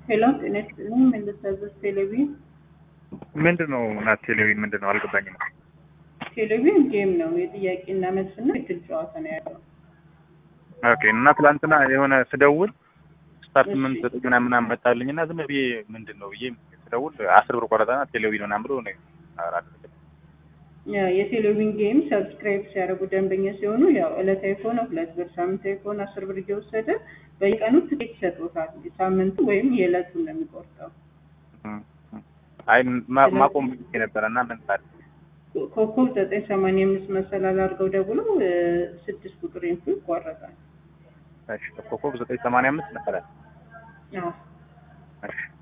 ሄሎ ጤና ይስጥልኝ። መልሰህ ቴሌቪዥን ናት ቴሌቪዥን ምንድነው አልገባኝም። ቴሌቪዥን ጌም ነው። የጥያቄና መልስና የድል ጨዋታ ነው ያለው። ኦኬ። እና ትላንትና የሆነ ስደውል ስታርት ምን እሺ። ዘጠኝ ምናምን መጣልኝና ዝም ብዬ ምንድነው ብዬ ስደውል 10 ብር ቆረጣና ቴሌቪዥን ምናምን ብሎ ነው አራት። የቴሌቪዥን ጌም ሰብስክራይብ ሲያደርጉ ደንበኛ ሲሆኑ ያው ዕለታዊ ከሆነ 2 ብር፣ ሳምንታዊ ከሆነ 10 ብር እየወሰደ በየቀኑ ትኬት ይሰጡታል። ሳምንቱ ወይም የዕለቱን ነው የሚቆርጠው። አይ ማቆም ነበረና ምን ታዲያ ኮከብ 985 መሰላል አድርገው ደውሎ 6 ቁጥር ይቆረጣል። እሺ ኮከብ 985 መሰላል። አዎ። እሺ